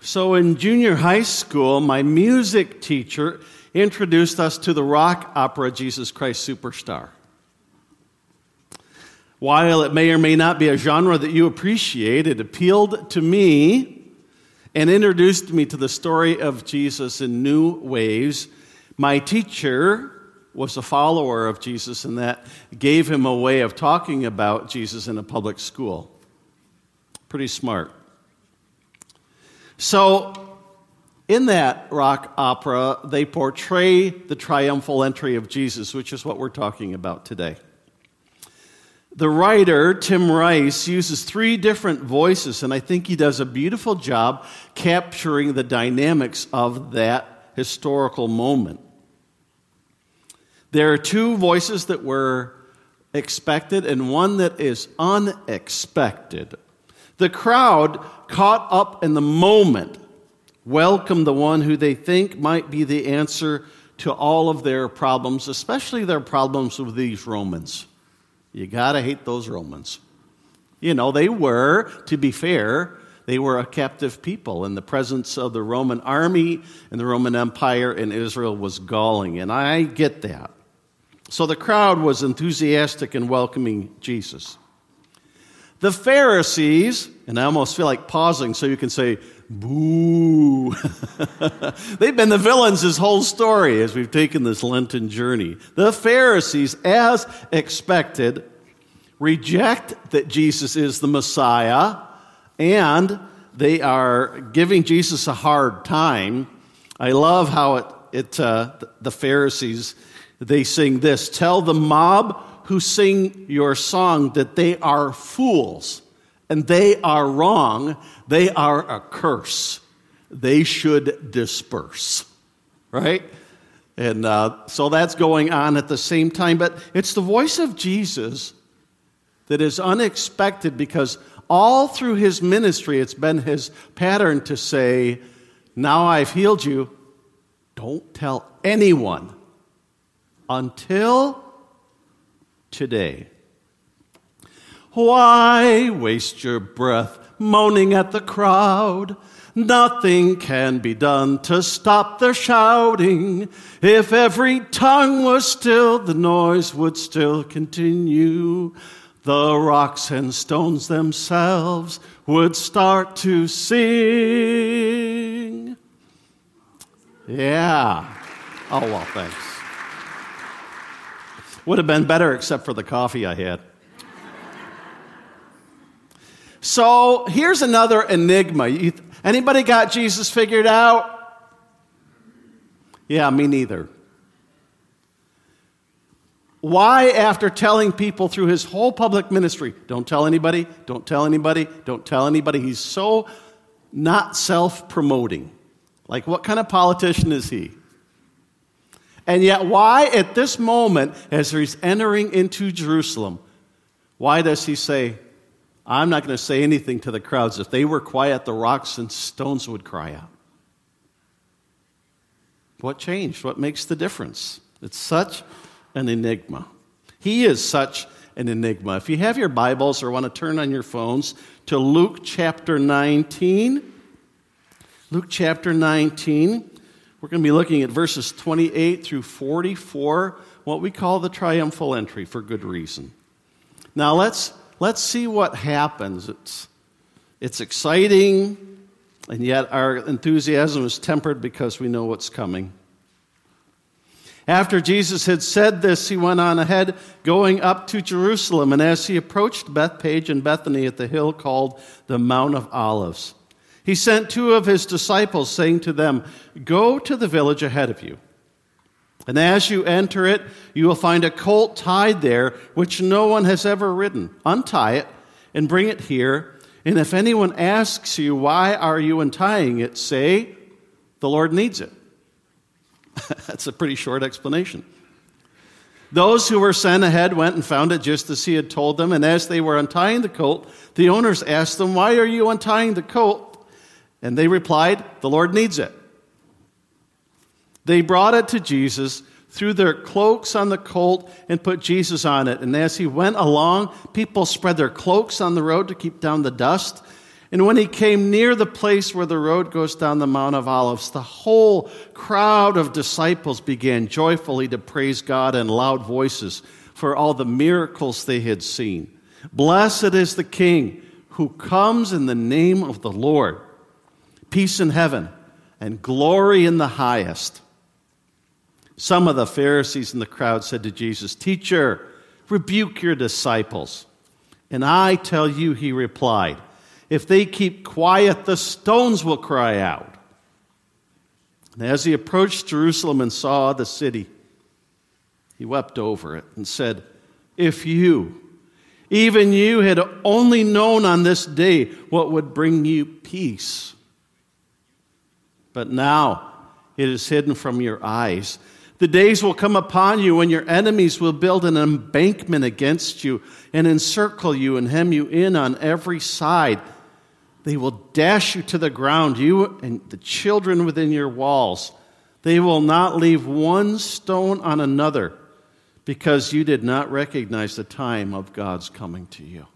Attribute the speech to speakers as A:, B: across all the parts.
A: So in junior high school, my music teacher introduced us to the rock opera Jesus Christ Superstar. While it may or may not be a genre that you appreciate, it appealed to me and introduced me to the story of Jesus in new ways. My teacher was a follower of Jesus, and that gave him a way of talking about Jesus in a public school. Pretty smart. So, in that rock opera, they portray the triumphal entry of Jesus, which is what we're talking about today. The writer, Tim Rice, uses 3 different voices, and I think he does a beautiful job capturing the dynamics of that historical moment. There are 2 voices that were expected and one that is unexpected. The crowd, caught up in the moment, welcome the one who they think might be the answer to all of their problems, especially their problems with these Romans. You gotta hate those Romans. You know, they were, to be fair, they were a captive people, and the presence of the Roman army and the Roman Empire in Israel was galling, and I get that. So the crowd was enthusiastic in welcoming Jesus. The Pharisees, and I almost feel like pausing so you can say, boo. They've been the villains this whole story as we've taken this Lenten journey. The Pharisees, as expected, reject that Jesus is the Messiah, and they are giving Jesus a hard time. I love how the Pharisees, they sing this: "Tell the mob who sing your song that they are fools, and they are wrong. They are a curse. They should disperse." Right? And so that's going on at the same time. But it's the voice of Jesus that is unexpected, because all through his ministry, it's been his pattern to say, "Now I've healed you. Don't tell anyone until today." Why waste your breath moaning at the crowd? Nothing can be done to stop their shouting. If every tongue was still, the noise would still continue. The rocks and stones themselves would start to sing. Yeah. Oh, well, thanks. Would have been better except for the coffee I had. So here's another enigma. Anybody got Jesus figured out? Yeah, me neither. Why, after telling people through his whole public ministry, don't tell anybody, don't tell anybody, don't tell anybody, he's so not self-promoting? Like, what kind of politician is he? And yet, why at this moment, as he's entering into Jerusalem, why does he say, "I'm not going to say anything to the crowds. If they were quiet, the rocks and stones would cry out"? What changed? What makes the difference? It's such an enigma. He is such an enigma. If you have your Bibles or want to turn on your phones to Luke chapter 19, Luke chapter 19, we're going to be looking at verses 28 through 44, what we call the triumphal entry, for good reason. Now let's see what happens. It's exciting, and yet our enthusiasm is tempered because we know what's coming. After Jesus had said this, he went on ahead, going up to Jerusalem. And as he approached Bethpage and Bethany at the hill called the Mount of Olives, he sent 2 of his disciples, saying to them, "Go to the village ahead of you. And as you enter it, you will find a colt tied there, which no one has ever ridden. Untie it and bring it here. And if anyone asks you, 'Why are you untying it?' say, 'The Lord needs it.'" That's a pretty short explanation. Those who were sent ahead went and found it just as he had told them. And as they were untying the colt, the owners asked them, "Why are you untying the colt?" And they replied, "The Lord needs it." They brought it to Jesus, threw their cloaks on the colt, and put Jesus on it. And as he went along, people spread their cloaks on the road to keep down the dust. And when he came near the place where the road goes down the Mount of Olives, the whole crowd of disciples began joyfully to praise God in loud voices for all the miracles they had seen. Blessed is the King who comes in the name of the Lord. Peace in heaven and glory in the highest. Some of the Pharisees in the crowd said to Jesus, "Teacher, rebuke your disciples." "And I tell you," he replied, "if they keep quiet, the stones will cry out." And as he approached Jerusalem and saw the city, he wept over it and said, "If you, even you, had only known on this day what would bring you peace. But now it is hidden from your eyes. The days will come upon you when your enemies will build an embankment against you and encircle you and hem you in on every side. They will dash you to the ground, you and the children within your walls. They will not leave one stone on another, because you did not recognize the time of God's coming to you."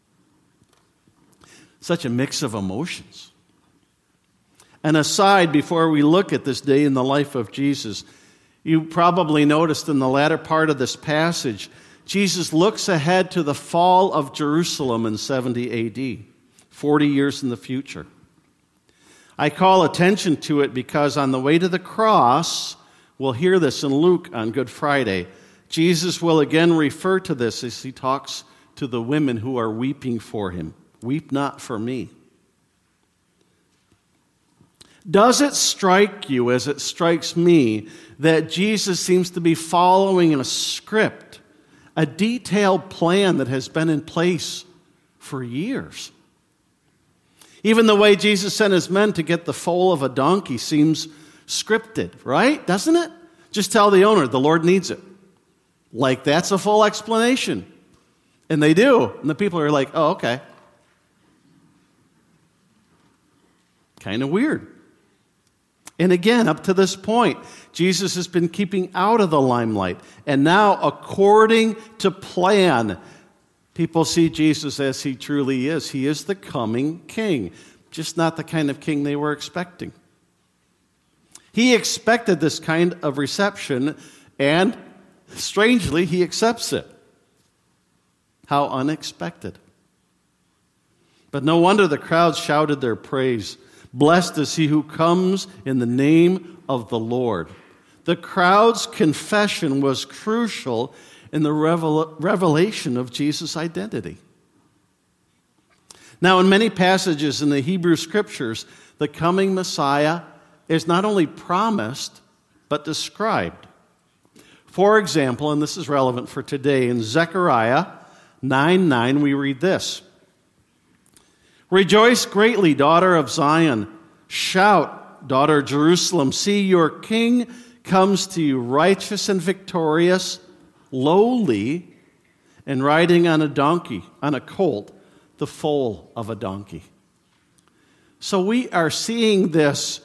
A: Such a mix of emotions. An aside before we look at this day in the life of Jesus, you probably noticed in the latter part of this passage, Jesus looks ahead to the fall of Jerusalem in 70 AD, 40 years in the future. I call attention to it because on the way to the cross, we'll hear this in Luke on Good Friday, Jesus will again refer to this as he talks to the women who are weeping for him. "Weep not for me." Does it strike you, as it strikes me, that Jesus seems to be following a script, a detailed plan that has been in place for years? Even the way Jesus sent his men to get the foal of a donkey seems scripted, right? Doesn't it? Just tell the owner, the Lord needs it. Like, that's a full explanation. And they do. And the people are like, "Oh, okay." Kind of weird. And again, up to this point, Jesus has been keeping out of the limelight. And now, according to plan, people see Jesus as he truly is. He is the coming king, just not the kind of king they were expecting. He expected this kind of reception, and strangely, he accepts it. How unexpected. But no wonder the crowd shouted their praise. "Blessed is he who comes in the name of the Lord." The crowd's confession was crucial in the revelation of Jesus' identity. Now, in many passages in the Hebrew Scriptures, the coming Messiah is not only promised, but described. For example, and this is relevant for today, in Zechariah 9:9, we read this: "Rejoice greatly, daughter of Zion. Shout, daughter Jerusalem. See, your king comes to you, righteous and victorious, lowly, and riding on a donkey, on a colt, the foal of a donkey." So we are seeing this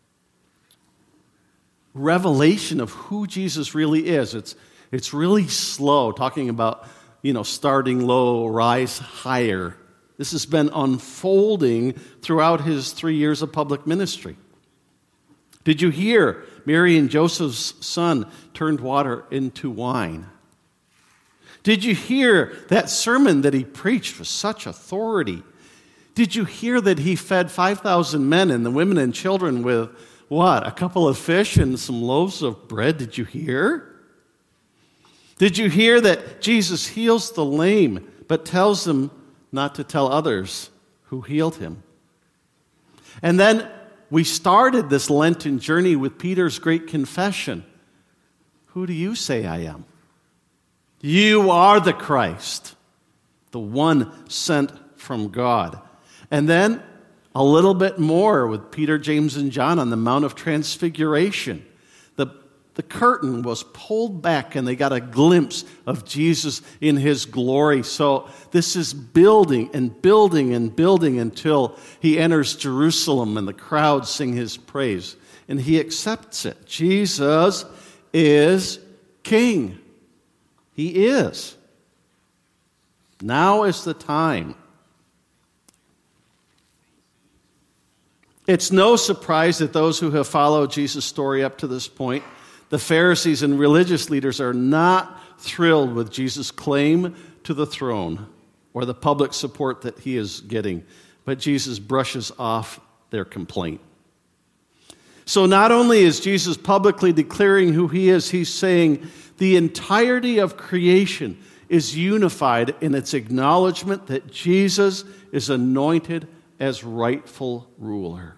A: revelation of who Jesus really is. It's really slow, talking about, starting low, rise higher. This has been unfolding throughout his 3 years of public ministry. Did you hear Mary and Joseph's son turned water into wine? Did you hear that sermon that he preached with such authority? Did you hear that he fed 5,000 men and the women and children with what? A couple of fish and some loaves of bread? Did you hear? Did you hear that Jesus heals the lame, but tells them not to tell others who healed him? And then we started this Lenten journey with Peter's great confession. "Who do you say I am?" You are the Christ, the one sent from God. And then a little bit more with Peter, James, and John on the Mount of Transfiguration. The curtain was pulled back and they got a glimpse of Jesus in his glory. So this is building and building and building until he enters Jerusalem and the crowds sing his praise. And he accepts it. Jesus is king. He is. Now is the time. It's no surprise that those who have followed Jesus' story up to this point, the Pharisees and religious leaders, are not thrilled with Jesus' claim to the throne or the public support that he is getting. But Jesus brushes off their complaint. So not only is Jesus publicly declaring who he is, he's saying the entirety of creation is unified in its acknowledgement that Jesus is anointed as rightful ruler.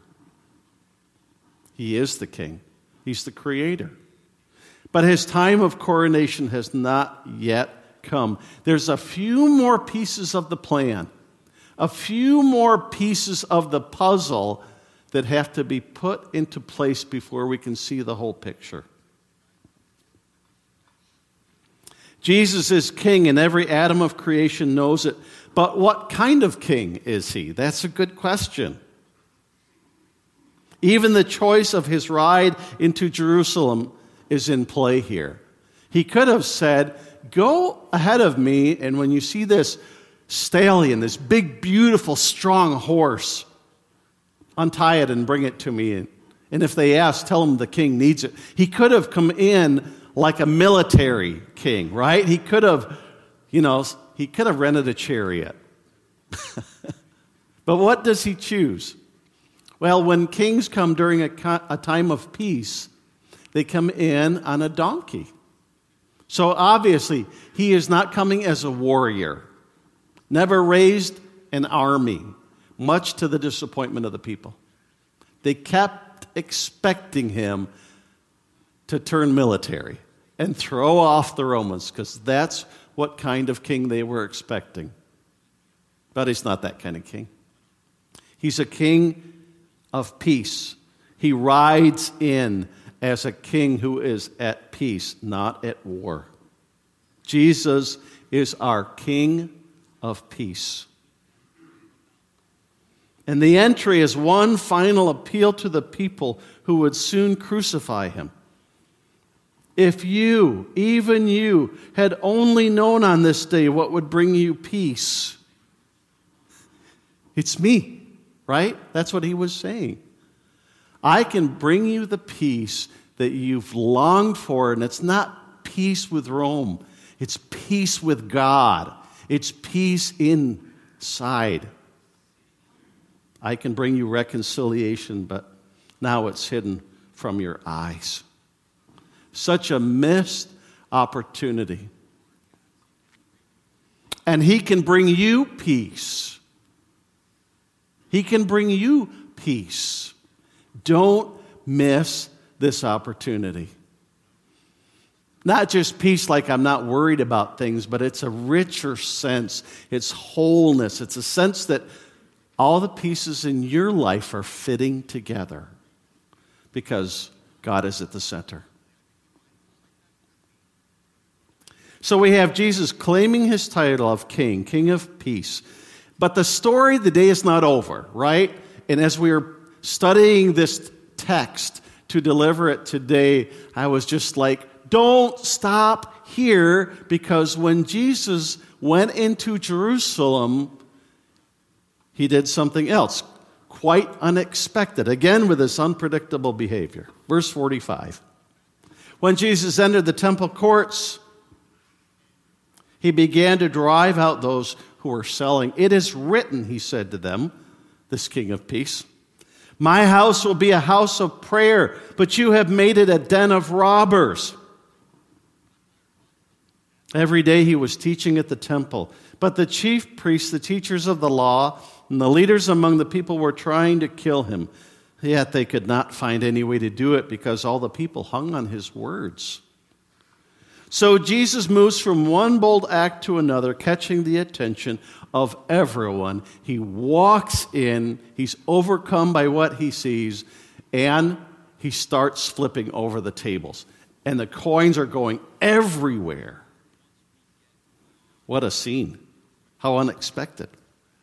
A: He is the king. He's the creator. But his time of coronation has not yet come. There's a few more pieces of the plan, a few more pieces of the puzzle that have to be put into place before we can see the whole picture. Jesus is king, and every atom of creation knows it. But what kind of king is he? That's a good question. Even the choice of his ride into Jerusalem is in play here. He could have said, "Go ahead of me, and when you see this stallion, this big, beautiful, strong horse, untie it and bring it to me. And if they ask, tell them the king needs it." He could have come in like a military king, right? He could have, rented a chariot. But what does he choose? Well, when kings come during a time of peace, they come in on a donkey. So obviously, he is not coming as a warrior. Never raised an army, much to the disappointment of the people. They kept expecting him to turn military and throw off the Romans, because that's what kind of king they were expecting. But he's not that kind of king. He's a king of peace. He rides in as a king who is at peace, not at war. Jesus is our King of peace. And the entry is one final appeal to the people who would soon crucify him. If you, even you, had only known on this day what would bring you peace. It's me, right? That's what he was saying. I can bring you the peace that you've longed for, and it's not peace with Rome. It's peace with God. It's peace inside. I can bring you reconciliation, but now it's hidden from your eyes. Such a missed opportunity. And he can bring you peace. He can bring you peace. Don't miss this opportunity. Not just peace like I'm not worried about things, but it's a richer sense. It's wholeness. It's a sense that all the pieces in your life are fitting together because God is at the center. So we have Jesus claiming his title of King, King of Peace. But the story, the day is not over, right? And as we were studying this text to deliver it today, I was just like, don't stop here, because when Jesus went into Jerusalem, he did something else, quite unexpected, again with this unpredictable behavior. Verse 45. When Jesus entered the temple courts, he began to drive out those who were selling. "It is written," he said to them, this King of Peace, "My house will be a house of prayer, but you have made it a den of robbers." Every day he was teaching at the temple, but the chief priests, the teachers of the law, and the leaders among the people were trying to kill him. Yet they could not find any way to do it because all the people hung on his words. So Jesus moves from one bold act to another, catching the attention of everyone. He walks in, he's overcome by what he sees, and he starts flipping over the tables. And the coins are going everywhere. What a scene. How unexpected.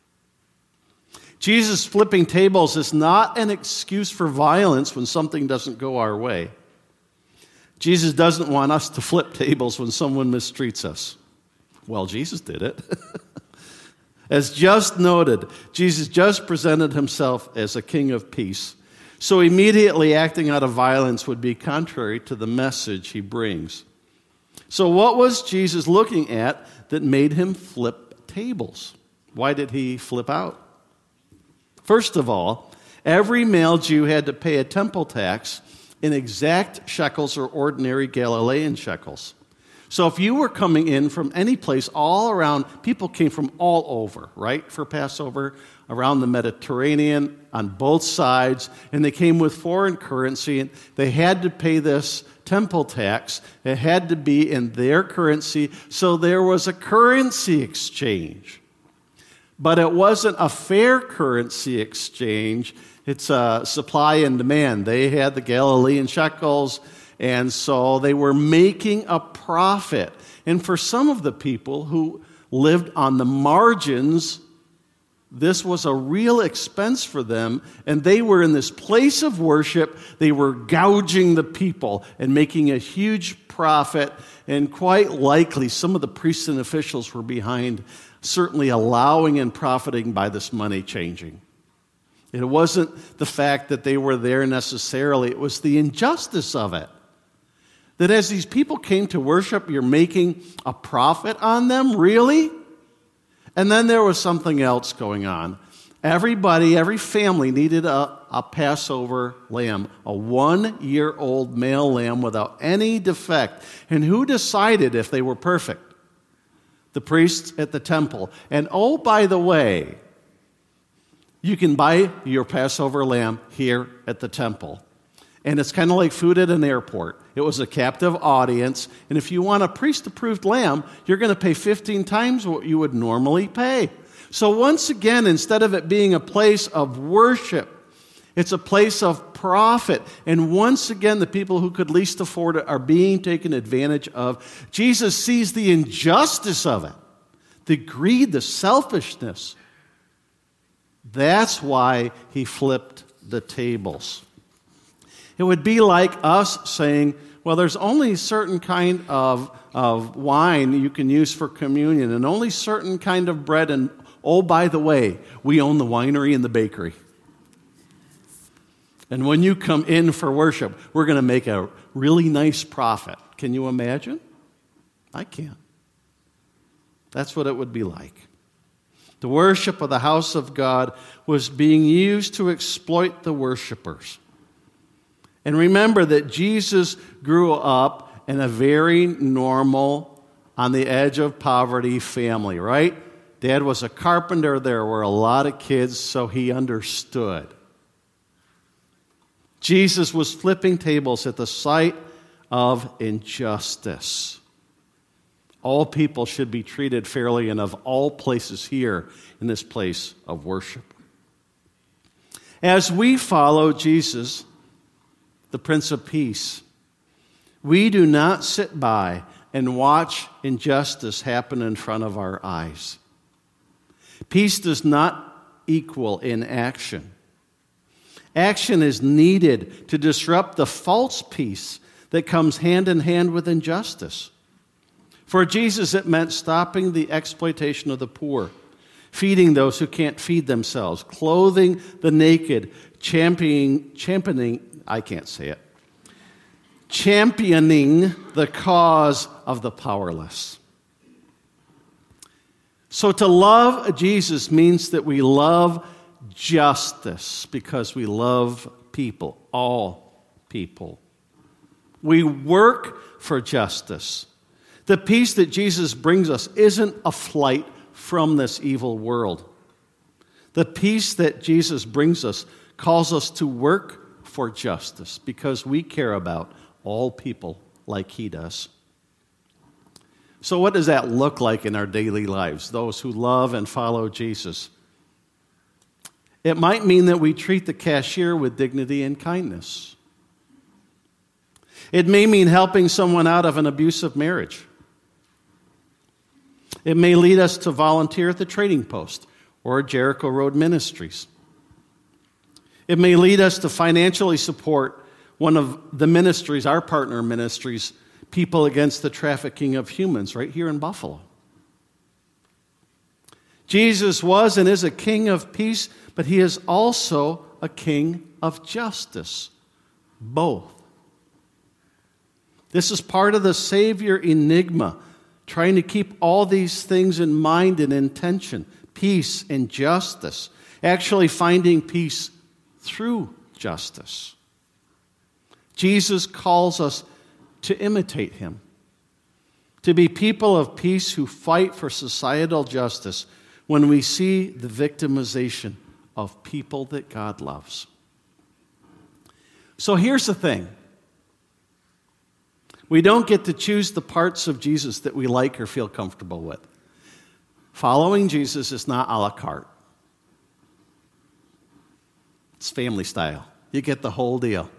A: Jesus flipping tables is not an excuse for violence when something doesn't go our way. Jesus doesn't want us to flip tables when someone mistreats us. Well, Jesus did it. As just noted, Jesus just presented himself as a king of peace. So immediately acting out of violence would be contrary to the message he brings. So what was Jesus looking at that made him flip tables? Why did he flip out? First of all, every male Jew had to pay a temple tax in exact shekels or ordinary Galilean shekels. So if you were coming in from any place all around, people came from all over, right, for Passover, around the Mediterranean, on both sides, and they came with foreign currency, and they had to pay this temple tax. It had to be in their currency, so there was a currency exchange. But it wasn't a fair currency exchange. It's a supply and demand. They had the Galilean shekels, and so they were making a profit. And for some of the people who lived on the margins, this was a real expense for them, and they were in this place of worship. They were gouging the people and making a huge profit, and quite likely some of the priests and officials were behind certainly allowing and profiting by this money changing. It wasn't the fact that they were there necessarily, it was the injustice of it. That as these people came to worship, you're making a profit on them, really? And then there was something else going on. Everybody, every family needed a Passover lamb, a 1-year-old male lamb without any defect. And who decided if they were perfect? The priests at the temple. And oh, by the way, you can buy your Passover lamb here at the temple. And it's kind of like food at an airport. It was a captive audience. And if you want a priest-approved lamb, you're going to pay 15 times what you would normally pay. So once again, instead of it being a place of worship, it's a place of profit. And once again, the people who could least afford it are being taken advantage of. Jesus sees the injustice of it, the greed, the selfishness. That's why he flipped the tables. It would be like us saying, well, there's only a certain kind of wine you can use for communion and only certain kind of bread. And oh, by the way, we own the winery and the bakery. And when you come in for worship, we're going to make a really nice profit. Can you imagine? I can't. That's what it would be like. The worship of the house of God was being used to exploit the worshipers. And remember that Jesus grew up in a very normal, on the edge of poverty family, right? Dad was a carpenter. There were a lot of kids, so he understood. Jesus was flipping tables at the sight of injustice. All people should be treated fairly, and of all places here in this place of worship. As we follow Jesus, the Prince of Peace, we do not sit by and watch injustice happen in front of our eyes. Peace does not equal inaction. Action is needed to disrupt the false peace that comes hand in hand with injustice. For Jesus, it meant stopping the exploitation of the poor, feeding those who can't feed themselves, clothing the naked, championing the cause of the powerless. So to love Jesus means that we love justice because we love people, all people. We work for justice. The peace that Jesus brings us isn't a flight from this evil world. The peace that Jesus brings us calls us to work for justice because we care about all people like he does. So what does that look like in our daily lives, those who love and follow Jesus? It might mean that we treat the cashier with dignity and kindness. It may mean helping someone out of an abusive marriage. It may lead us to volunteer at the Trading Post or Jericho Road Ministries. It may lead us to financially support one of the ministries, our partner ministries, People Against the Trafficking of Humans, right here in Buffalo. Jesus was and is a king of peace, but he is also a king of justice. Both. This is part of the Savior enigma, trying to keep all these things in mind and intention, peace and justice, actually finding peace through justice. Jesus calls us to imitate him, to be people of peace who fight for societal justice when we see the victimization of people that God loves. So here's the thing. We don't get to choose the parts of Jesus that we like or feel comfortable with. Following Jesus is not a la carte. It's family style. You get the whole deal.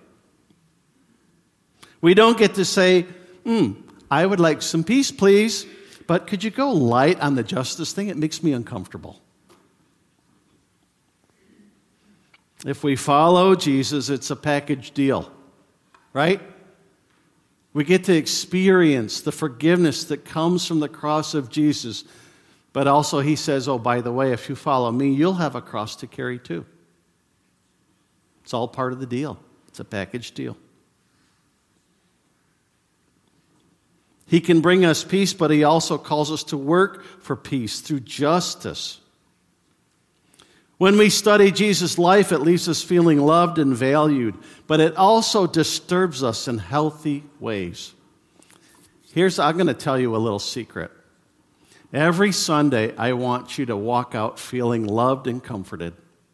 A: We don't get to say, I would like some peace, please, but could you go light on the justice thing? It makes me uncomfortable. If we follow Jesus, it's a package deal, right? We get to experience the forgiveness that comes from the cross of Jesus, but also he says, oh, by the way, if you follow me, you'll have a cross to carry too. It's all part of the deal. It's a package deal. He can bring us peace, but he also calls us to work for peace through justice. When we study Jesus' life, it leaves us feeling loved and valued, but it also disturbs us in healthy ways. I'm going to tell you a little secret. Every Sunday, I want you to walk out feeling loved and comforted.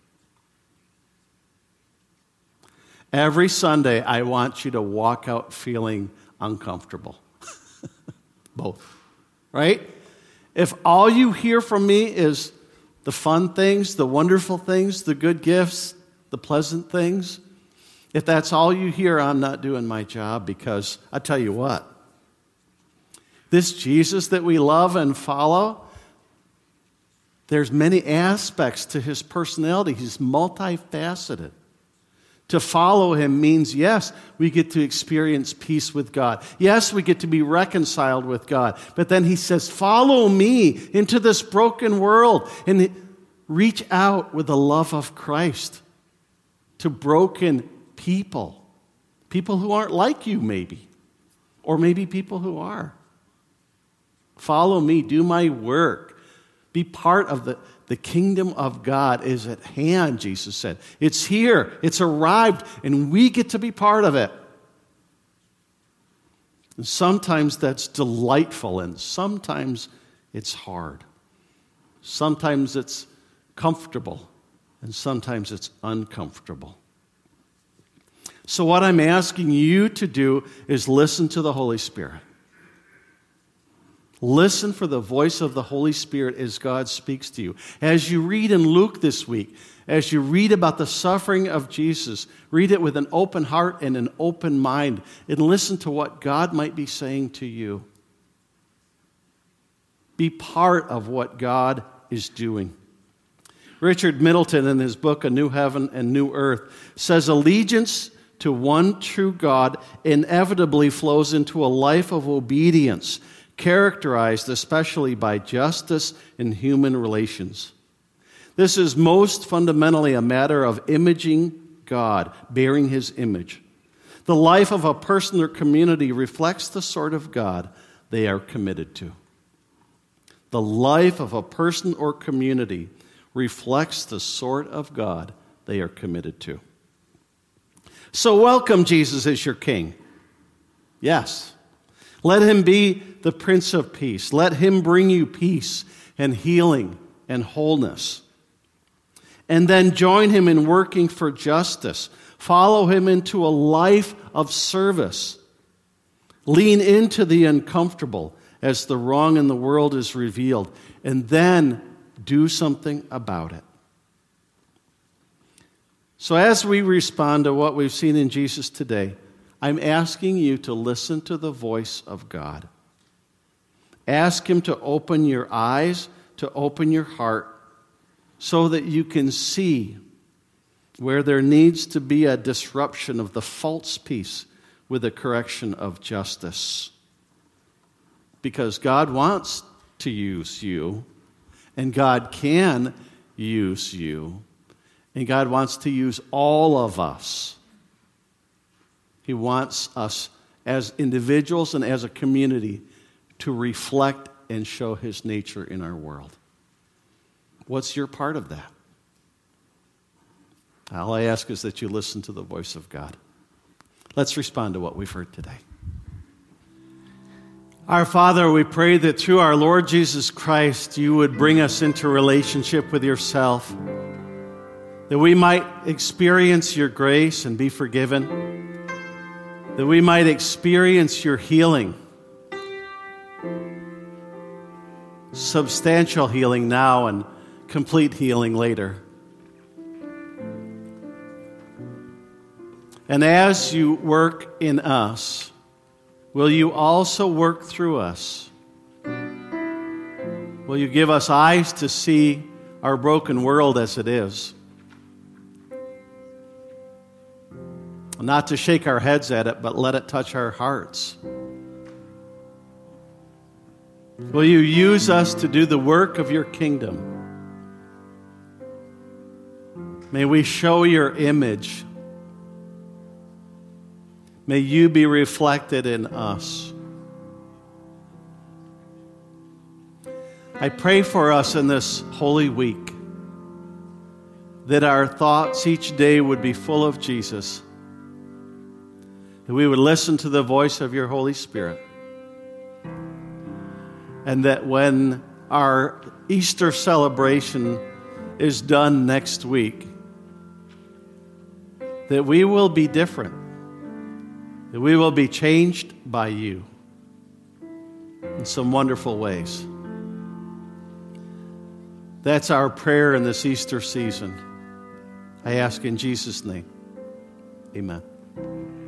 A: Every Sunday, I want you to walk out feeling uncomfortable. Both, right? If all you hear from me is the fun things, the wonderful things, the good gifts, the pleasant things, if that's all you hear, I'm not doing my job, because I tell you what, this Jesus that we love and follow, there's many aspects to his personality. He's multifaceted. To follow him means, yes, we get to experience peace with God. Yes, we get to be reconciled with God. But then he says, follow me into this broken world and reach out with the love of Christ to broken people. People who aren't like you, maybe. Or maybe people who are. Follow me, do my work. Be part of the kingdom of God is at hand, Jesus said. It's here, it's arrived, and we get to be part of it. And sometimes that's delightful, and sometimes it's hard. Sometimes it's comfortable, and sometimes it's uncomfortable. So what I'm asking you to do is listen to the Holy Spirit. Listen for the voice of the Holy Spirit as God speaks to you. As you read in Luke this week, as you read about the suffering of Jesus, read it with an open heart and an open mind, and listen to what God might be saying to you. Be part of what God is doing. Richard Middleton, in his book, A New Heaven and New Earth, says allegiance to one true God inevitably flows into a life of obedience, characterized especially by justice in human relations. This is most fundamentally a matter of imaging God, bearing his image. The life of a person or community reflects the sort of God they are committed to. The life of a person or community reflects the sort of God they are committed to. So welcome Jesus as your King. Yes. Let him be the Prince of Peace. Let him bring you peace and healing and wholeness. And then join him in working for justice. Follow him into a life of service. Lean into the uncomfortable as the wrong in the world is revealed. And then do something about it. So as we respond to what we've seen in Jesus today, I'm asking you to listen to the voice of God. Ask him to open your eyes, to open your heart, so that you can see where there needs to be a disruption of the false peace with a correction of justice. Because God wants to use you, And God can use you. And God wants to use all of us. He wants us as individuals and as a community to reflect and show His nature in our world. What's your part of that? All I ask is that you listen to the voice of God. Let's respond to what we've heard today. Our Father, we pray that through our Lord Jesus Christ, you would bring us into relationship with yourself, that we might experience your grace and be forgiven, that we might experience your healing, substantial healing now and complete healing later. And as you work in us, will you also work through us? Will you give us eyes to see our broken world as it is? Not to shake our heads at it, but let it touch our hearts. Will you use us to do the work of your kingdom? May we show your image. May you be reflected in us. I pray for us in this Holy Week that our thoughts each day would be full of Jesus, that we would listen to the voice of your Holy Spirit, and that when our Easter celebration is done next week, that we will be different. That we will be changed by you in some wonderful ways. That's our prayer in this Easter season. I ask in Jesus' name. Amen.